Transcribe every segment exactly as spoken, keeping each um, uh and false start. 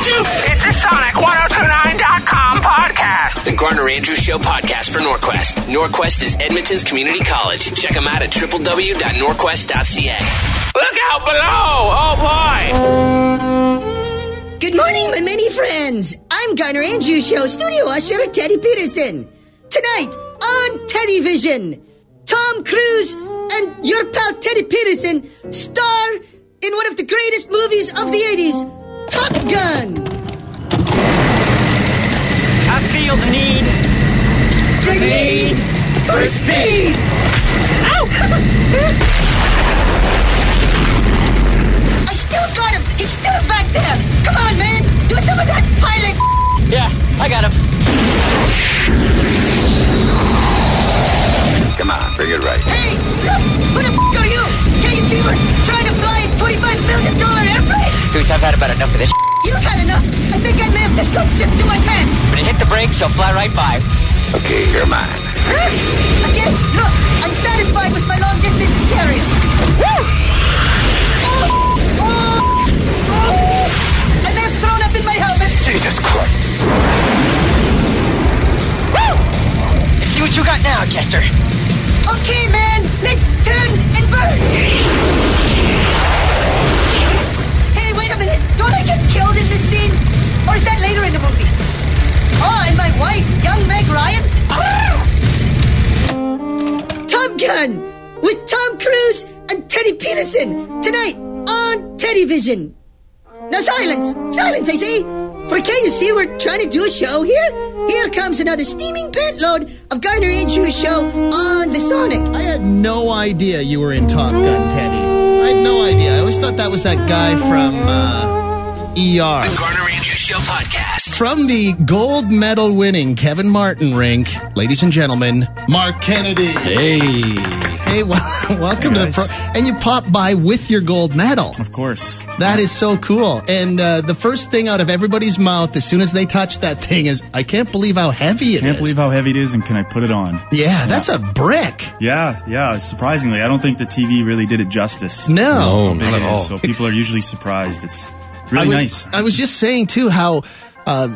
It's a Sonic ten twenty-nine dot com podcast. The Garner Andrews Show podcast for Norquest. Norquest is Edmonton's community college. Check them out at w w w dot norquest dot c a. Look out below! Oh boy! Good morning, my many friends. I'm Garner Andrews Show studio usher Teddy Peterson. Tonight on Teddyvision, Tom Cruise and your pal Teddy Peterson star in one of the greatest movies of the eighties, Top Gun. I feel the need. The need for speed. Ow! I still got him. He's still back there. Come on, man. Do some of that pilot. Yeah, I got him. Come on, bring it right. Hey, look, who the f*** are you? Can you see we're trying to fly a twenty-five million dollars airplane? Zeus, I've had about enough of this. You've had enough. I think I may have just got sipped to my pants. When you hit the brakes, you'll fly right by. Okay, you're mine. Huh? Again, look, I'm satisfied with my long-distance carrier. Woo! Oh, oh, oh. I may have thrown up in my helmet. Jesus Christ. Woo! Let's see what you got now, Chester. Okay, man, let's turn and burn. Hey, wait a minute. Don't I get killed in this scene? Or is that later in the movie? Oh, and my wife, young Meg Ryan. Ah! Top Gun with Tom Cruise and Teddy Peterson tonight on Teddyvision. Now silence, silence, I say. For can you see we're trying to do a show here? Here comes another steaming pentload of Garner Andrews Show on the Sonic. I had no idea you were in Top Gun, Teddy. I had no idea. I always thought that was that guy from uh, E R. The Garner Andrews Show podcast. From the gold medal winning Kevin Martin rink, ladies and gentlemen, Mark Kennedy. Hey. Hey, well, welcome Hey, to the pro. And you popped by with your gold medal. Of course. That is so cool. And uh, the first thing out of everybody's mouth as soon as they touch that thing is, I can't believe how heavy it Can't is. believe how heavy it is, and can I put it on? Yeah, yeah, that's a brick. Yeah, yeah. Surprisingly, I don't think the T V really did it justice. No. How big Not it at all. is. So people are usually surprised. It's really I was, nice. I was just saying, too, how uh,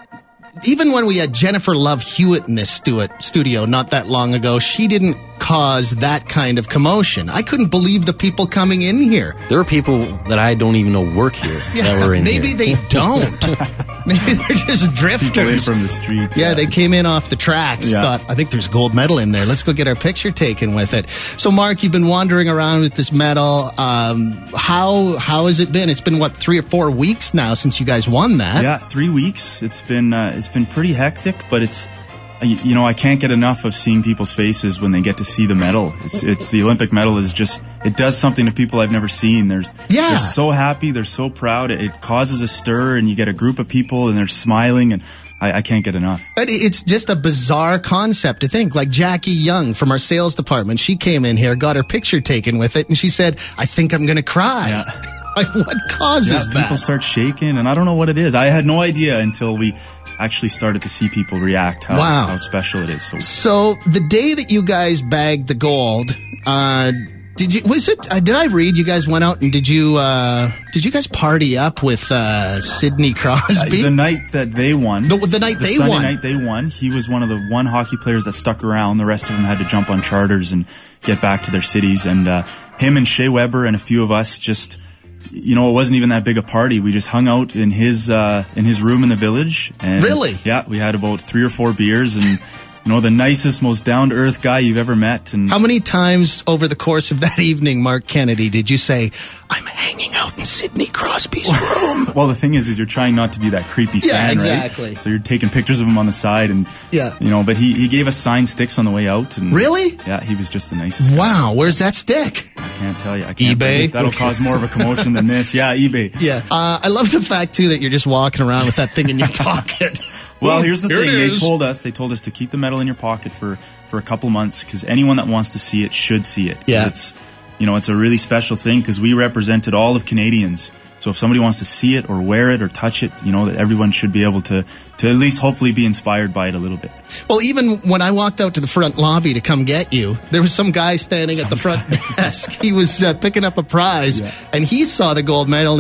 even when we had Jennifer Love Hewitt in this stu- studio not that long ago, she didn't cause that kind of commotion. I couldn't believe the people coming in here. There are people that I don't even know work here Yeah, that were in maybe here. they don't. Maybe they're just drifters. People in from the street. Yeah, they came in off the tracks, Yeah. thought, I think there's gold medal in there. Let's go get our picture taken with it. So, Mark, you've been wandering around with this medal. Um, how how has it been? It's been, what, three or four weeks now since you guys won that? Yeah, three weeks. It's been uh, it's been pretty hectic, but it's uh, you, you know I can't get enough of seeing people's faces when they get to see the medal. It's, it's the Olympic medal is just it does something to people I've never seen. There's Yeah. they're so happy, they're so proud. It, it causes a stir, and you get a group of people, and they're smiling, and I, I can't get enough. But it's just a bizarre concept to think. Like Jackie Young from our sales department, she came in here, got her picture taken with it, and she said, I think I'm going to cry. Yeah. Like, what causes Yeah, that? people start shaking, and I don't know what it is. I had no idea until we actually started to see people react. How, Wow. how special it is. So So the day that you guys bagged the gold, uh, did you? Was it? Uh, did I read you guys went out and did you? Uh, did you guys party up with uh, Sidney Crosby? Uh, the night that they won, The- the night they Sunday won. night they won, he was one of the one hockey players that stuck around. The rest of them had to jump on charters and get back to their cities. And uh, him and Shea Weber and a few of us just, you know, it wasn't even that big a party. We just hung out in his uh, in his room in the village. And Really? Yeah, we had about three or four beers, and you know, the nicest, most down to earth guy you've ever met. And How many times over the course of that evening, Mark Kennedy, did you say, "I'm hanging out in Sidney Crosby's room"? well, the thing is, is you're trying not to be that creepy Yeah, fan, exactly. right? So you're taking pictures of him on the side, and Yeah. you know. But he, he gave us signed sticks on the way out, and Really? yeah, he was just the nicest. guy. Wow, where's that stick? I can't tell you. I can't eBay? believe that'll cause more of a commotion than this. Yeah, eBay. Yeah, uh, I love the fact too that you're just walking around with that thing in your pocket. Well, here's the Here thing. it They is. told us they told us to keep the medal in your pocket for for a couple months, because anyone that wants to see it should see it. 'Cause Yeah. it's you know it's a really special thing, because we represented all of Canadians. So if somebody wants to see it or wear it or touch it, you know, that everyone should be able to to at least hopefully be inspired by it a little bit. Well, even when I walked out to the front lobby to come get you, there was some guy standing at the front desk. He was uh, picking up a prize, Yeah. and he saw the gold medal, and he's,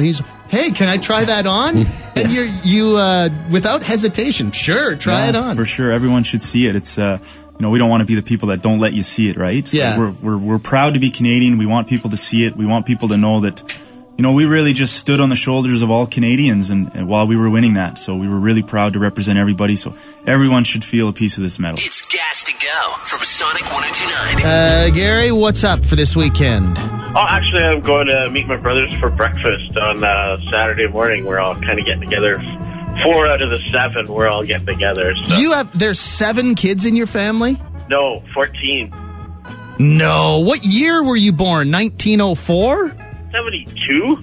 hey, can I try that on? And you're, you, uh, without hesitation, sure, try Yeah, it on. For sure, everyone should see it. It's, uh, you know, we don't want to be the people that don't let you see it, right? So Yeah. We're, we're, we're proud to be Canadian. We want people to see it. We want people to know that, you know, we really just stood on the shoulders of all Canadians and, and while we were winning that. So we were really proud to represent everybody. So everyone should feel a piece of this medal. It's Gas to Go from Sonic one oh two point nine. Uh, Gary, what's up for this weekend? Oh, actually, I'm going to meet my brothers for breakfast on uh, Saturday morning. We're all kind of getting together. Four out of the seven, we're all getting together. So. You have, there's seven kids in your family? No, fourteen. No. What year were you born? nineteen oh four? seventy-two?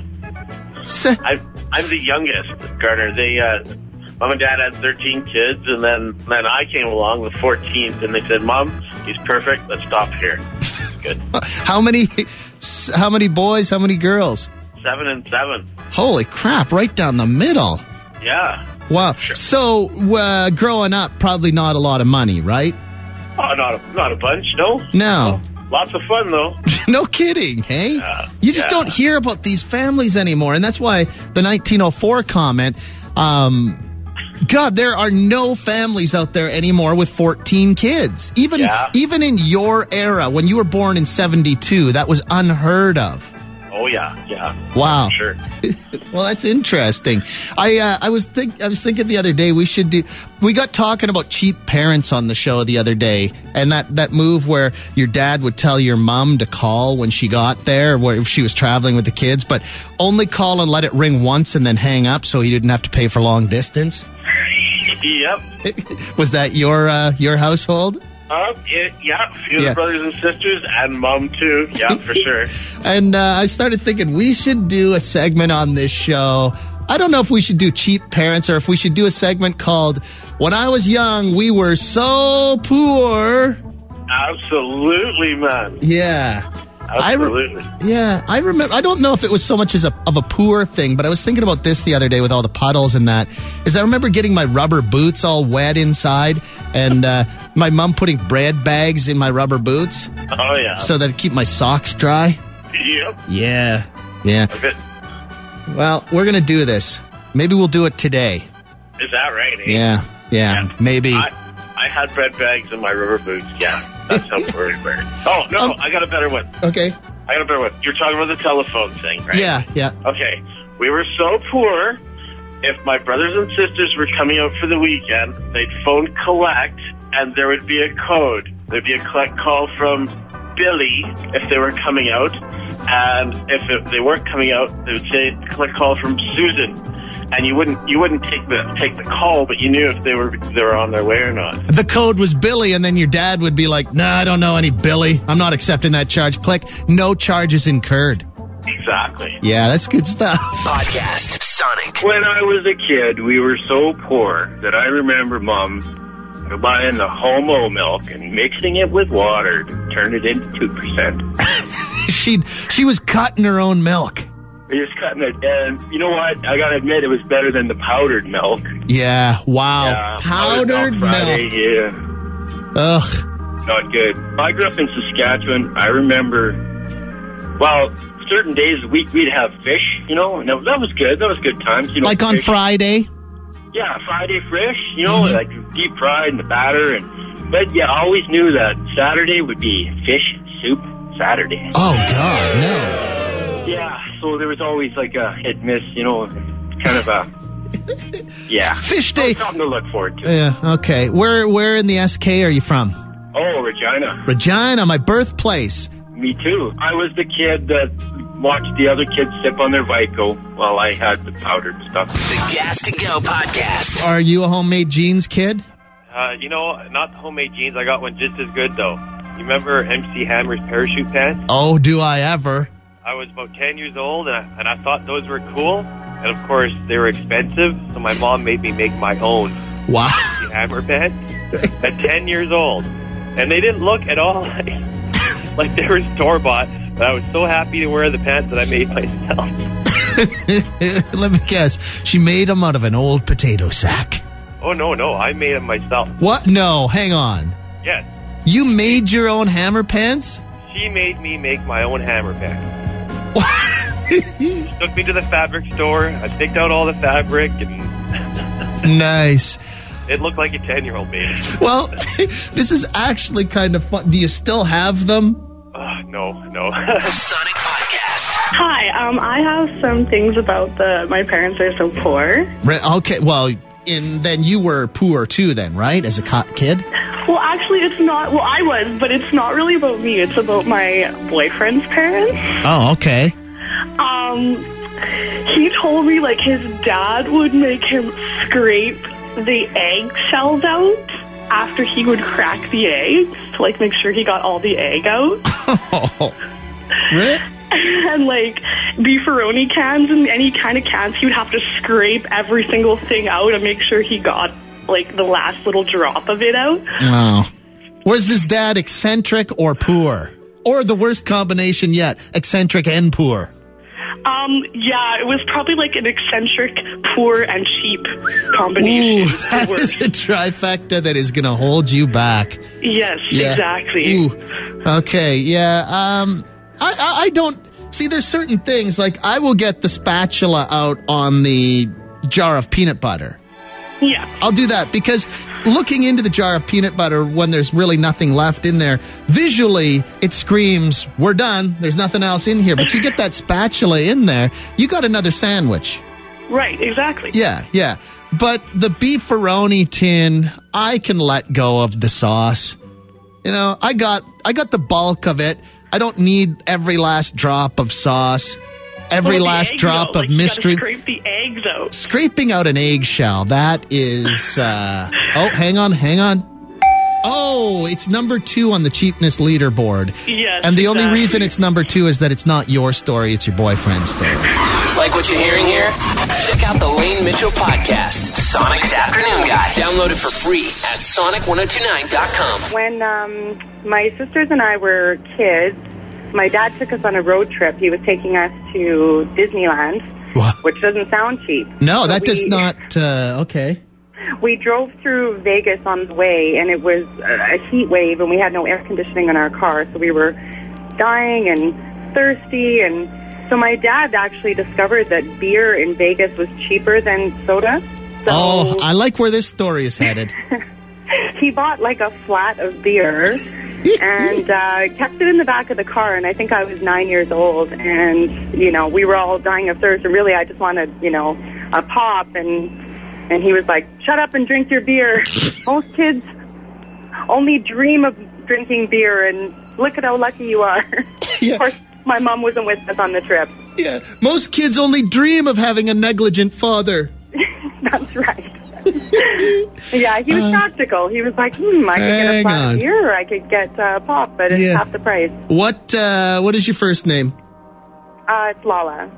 Se- I'm, I'm the youngest, Garner. They, uh, Mom and Dad had thirteen kids, and then, then I came along with fourteenth, and they said, Mom, he's perfect. Let's stop here. Good. How many, how many boys, how many girls? Seven and seven. Holy crap, right down the middle. Yeah. Wow. So, uh, growing up, probably not a lot of money, right? Oh, not a, not a bunch, no. No. Lots of fun, though. No kidding, hey? Yeah. You just Yeah. don't hear about these families anymore. And that's why the nineteen oh four comment, um, God, there are no families out there anymore with fourteen kids. Even, Yeah. even in your era, when you were born in seventy-two, that was unheard of. Oh, yeah, yeah. Wow. Sure. Well, that's interesting. I uh, I was think I was thinking the other day we should do. We got talking about cheap parents on the show the other day, and that, that move where your dad would tell your mom to call when she got there, where if she was traveling with the kids, but only call and let it ring once and then hang up, so he didn't have to pay for long distance. Yep. Was that your uh, your household? Uh, yeah, yeah, a few Yeah. of the brothers and sisters, and Mom, too. Yeah, for sure. And uh, I started thinking we should do a segment on this show. I don't know if we should do cheap parents or if we should do a segment called When I Was Young, We Were So Poor. Absolutely, man. Yeah. Absolutely. I re- yeah, I remember. I don't know if it was so much as a of a poor thing, but I was thinking about this the other day with all the puddles and that. Is I remember getting my rubber boots all wet inside, and uh, my mom putting bread bags in my rubber boots Oh, yeah. so that it'd keep my socks dry. Yep. Yeah, yeah. A bit. Well, we're gonna do this. Maybe we'll do it today. Is that right? Eh? Yeah, yeah, Yeah. maybe. I, I had bread bags in my rubber boots. Yeah, that's how poor we were. Oh, no, Um, I got a better one. Okay. I got a better one. You're talking about the telephone thing, right? Yeah, yeah. Okay. We were so poor, if my brothers and sisters were coming out for the weekend, they'd phone collect, and there would be a code. There'd be a collect call from Billy if they were coming out, and if it, they weren't coming out, they would say collect call from Susan. And you wouldn't you wouldn't take the take the call, but you knew if they were they were on their way or not. The code was Billy, and then your dad would be like, "Nah, I don't know any Billy. I'm not accepting that charge." Click. No charges incurred. Exactly. Yeah, that's good stuff. Podcast Sonic. When I was a kid, we were so poor that I remember Mom buying the Homo milk and mixing it with water to turn it into two percent. She she was cutting her own milk. Just cutting it, and you know what? I gotta admit, it was better than the powdered milk. Yeah. Wow. Yeah, Powdered Friday, milk. Yeah, Ugh. not good. I grew up in Saskatchewan. I remember, well, certain days a week we'd have fish. You know, and that, that was good. That was good times. You know, Like on fish. Friday. Yeah, Friday fish. You know, Mhm. like deep fried in the batter, and but yeah, I always knew that Saturday would be fish soup Saturday. Oh God, no. Yeah, so there was always like a hit miss, you know, kind of a yeah Fish day. something to look forward to. Yeah. Okay. Where where in the S K are you from? Oh, Regina, Regina, my birthplace. me too. I was the kid that watched the other kids sip on their Vico while I had the powdered stuff. The Gas to Go podcast. Are you a homemade jeans kid? Uh, you know, not the homemade jeans. I got one just as good though. You remember M C Hammer's parachute pants? Oh, do I ever? I was about ten years old, and I, and I thought those were cool. And of course, they were expensive, so my mom made me make my own Wow. M C Hammer pants at ten years old. And they didn't look at all like, like they were store bought. But I was so happy to wear the pants that I made myself. Let me guess. She made them out of an old potato sack. Oh no, no, I made them myself. What? No, hang on. Yes, You made your own hammer pants? she made me make my own hammer pants. Took me to the fabric store. I picked out all the fabric, and Nice. it looked like a ten-year-old baby. Well, this is actually kind of fun. Do you still have them? Uh, no, no. Sonic Podcast. Hi, um, I have some things about the my parents are so poor. Right, okay, well, in, then you were poor too then, right, as a co- kid? Well, actually, it's not. Well, I was, but it's not really about me. It's about my boyfriend's parents. Oh, okay. Um, he told me like his dad would make him scrape the egg shells out after he would crack the eggs to like make sure he got all the egg out. Oh, really? And like beefaroni cans and any kind of cans, he would have to scrape every single thing out and make sure he got like the last little drop of it out. Wow. Was his dad eccentric or poor? Or the worst combination yet, eccentric and poor? Um, yeah, it was probably like an eccentric, poor, and cheap combination. Ooh, that is a trifecta that is going to hold you back. Yes, Yeah. exactly. Ooh. Okay, yeah. Um, I, I, I don't... See, there's certain things, like I will get the spatula out on the jar of peanut butter. Yeah. I'll do that because looking into the jar of peanut butter when there's really nothing left in there, visually it screams, we're done, there's nothing else in here. But you get that spatula in there, you got another sandwich. Right, exactly. Yeah, yeah. But the beefaroni tin, I can let go of the sauce. You know, I got I got the bulk of it. I don't need every last drop of sauce. Every Well, the last egg, drop though, of like, mystery. You gotta scrape the eggs out. Scraping out an eggshell, that is... Uh, oh, hang on, hang on. Oh, it's number two on the cheapness leaderboard. Yes, And the only exactly. reason it's number two is that it's not your story, it's your boyfriend's story. Like what you're hearing here? Check out the Lane Mitchell Podcast, Sonic's Afternoon Guy. Download it for free at sonic ten twenty-nine dot com. When um, my sisters and I were kids, my dad took us on a road trip. He was taking us to Disneyland, which doesn't sound cheap. No, So that does we- not... Uh, okay. We drove through Vegas on the way, and it was a a heat wave, and we had no air conditioning in our car, so we were dying and thirsty. And so my dad actually discovered that beer in Vegas was cheaper than soda. So Oh, I like where this story is headed. he bought like a flat of beer and uh, kept it in the back of the car. And I think I was nine years old, and you know we were all dying of thirst. And really, I just wanted you know a pop. And and he was like, "Shut up and drink your beer." Most kids only dream of drinking beer, and look at how lucky you are. Of course, my mom wasn't with us on the trip. Yeah, most kids only dream of having a negligent father. That's right. Yeah, he was Uh, practical. He was like, hmm, I could get a hang flat on. of beer, or I could get uh, pop, but it's Yeah. half the price. What, uh, what is your first name? Uh, it's Lala.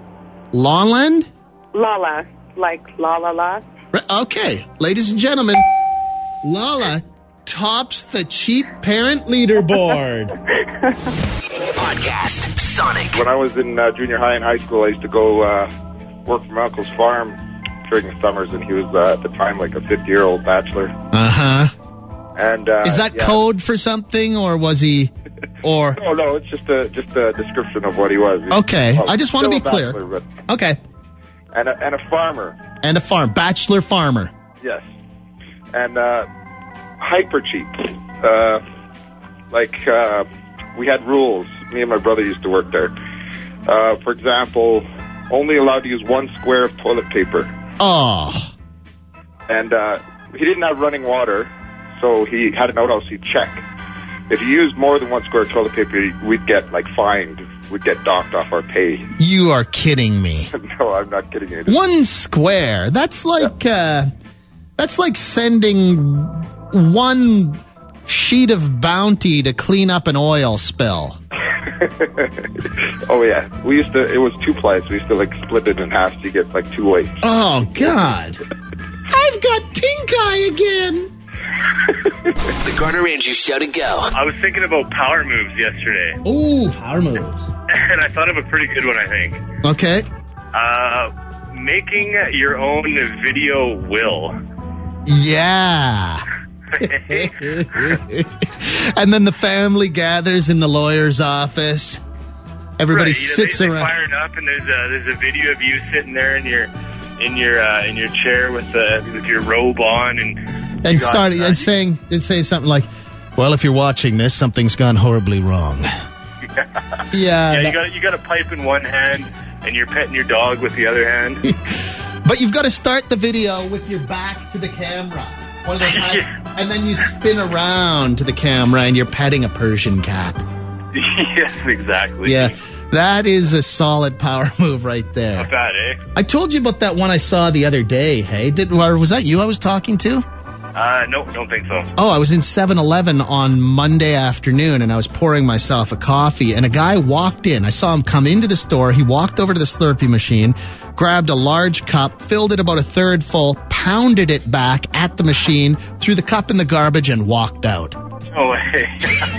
Lawland? Lala. Like la la la. Right, okay, ladies and gentlemen, Lala tops the cheap parent leaderboard. Podcast, Sonic. When I was in uh, junior high and high school, I used to go uh, work for my uncle's farm during the summers, and he was uh, at the time like a fifty-year-old bachelor. Uh-huh. And uh, Is that yeah. code for something, or was he, or... No, no, it's just a just a description of what he was. He- Okay, well, I just want to still be a clear. bachelor, but- Okay. And a, and a farmer, And a farm, bachelor farmer. yes, and uh, hyper cheap. Uh, like uh, we had rules. Me and my brother used to work there. Uh, for example, only allowed to use one square of toilet paper. Oh. And uh, he didn't have running water, so he had an outhouse he'd check. If you used more than one square of toilet paper, we'd get, like, fined. We'd get docked off our pay. You are kidding me. No, I'm not kidding you. One square. That's like, uh, that's like sending one sheet of Bounty to clean up an oil spill. Oh, yeah. We used to, it was two ply, so we used to, like, split it in half so you get, like, two weights. Oh, God. I've got pink eye again. The Garner Andrews Show to go. I was thinking about power moves yesterday, Ooh, power moves. and I thought of a pretty good one, I think. Okay. Uh, making your own video will. Yeah. And then the family gathers in the lawyer's office. Everybody right, you know, sits they, they around. firing up, and there's a there's a video of you sitting there in your in your uh, in your chair with the with your robe on, and And you got, starting uh, and saying and saying something like, "Well, if you're watching this, something's gone horribly wrong." yeah, Yeah, yeah. that- You got you got a pipe in one hand, and you're petting your dog with the other hand. But you've got to start the video with your back to the camera. One of those high, and then you spin around to the camera and you're petting a Persian cat. Yes, exactly. Yeah, that is a solid power move right there. Not bad, eh? I told you about that one I saw the other day, hey? Did or was that you I was talking to? Uh, no, don't think so. Oh, I was in seven eleven on Monday afternoon, and I was pouring myself a coffee, and a guy walked in. I saw him come into the store. He walked over to the Slurpee machine, grabbed a large cup, filled it about a third full, pounded it back at the machine, threw the cup in the garbage, and walked out. No way.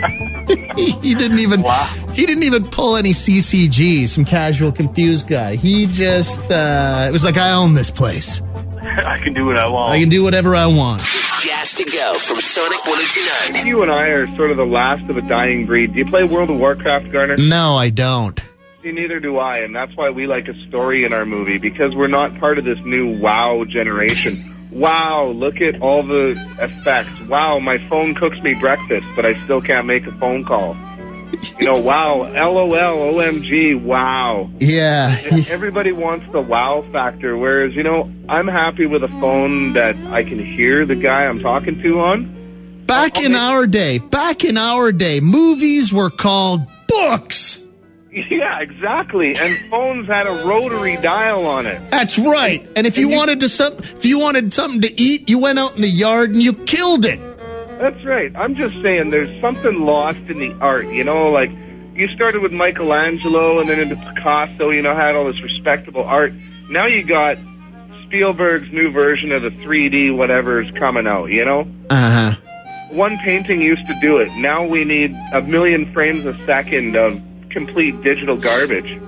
he, he didn't even wow. he didn't even pull any C C G, some casual confused guy. He just uh, it was like, I own this place. I can do what I want. I can do whatever I want. It's Gas to Go from Sonic one oh two point nine. You and I are sort of the last of a dying breed. Do you play World of Warcraft, Garner? No, I don't. See, neither do I, and that's why we like a story in our movie, because we're not part of this new WoW generation. Wow, look at all the effects. Wow, my phone cooks me breakfast, but I still can't make a phone call. You know, wow, LOL, O M G, wow. Yeah. Everybody wants the wow factor, whereas, you know, I'm happy with a phone that I can hear the guy I'm talking to on. Back in our day, back in our day, movies were called books. Yeah, exactly. And phones had a rotary dial on it. That's right. And if and you, you wanted to some, if you wanted something to eat, you went out in the yard and you killed it. That's right. I'm just saying there's something lost in the art, you know, like you started with Michelangelo and then into Picasso, you know, had all this respectable art. Now you got Spielberg's new version of the three D whatever's coming out, you know? Uh-huh. One painting used to do it. Now we need a million frames a second of complete digital garbage.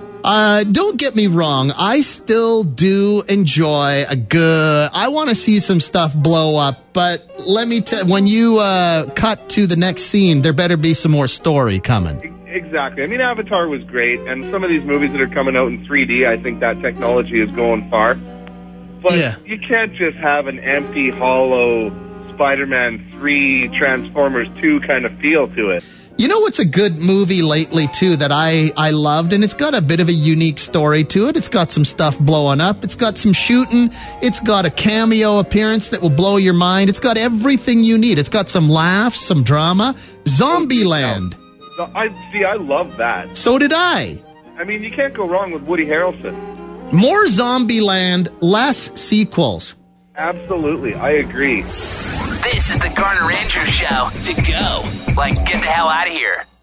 Uh, don't get me wrong. I still do enjoy a good, I want to see some stuff blow up, but let me tell, when you, uh, cut to the next scene, there better be some more story coming. Exactly. I mean, Avatar was great, and some of these movies that are coming out in three D, I think that technology is going far. But yeah. You can't just have an empty, hollow Spider-Man three, Transformers two kind of feel to it. You know what's a good movie lately, too, that I, I loved? And it's got a bit of a unique story to it. It's got some stuff blowing up. It's got some shooting. It's got a cameo appearance that will blow your mind. It's got everything you need. It's got some laughs, some drama. Zombieland. I see, I love that. So did I. I mean, you can't go wrong with Woody Harrelson. More Zombieland, less sequels. Absolutely, I agree. This is the Garner Andrews Show. To go. Like, get the hell out of here.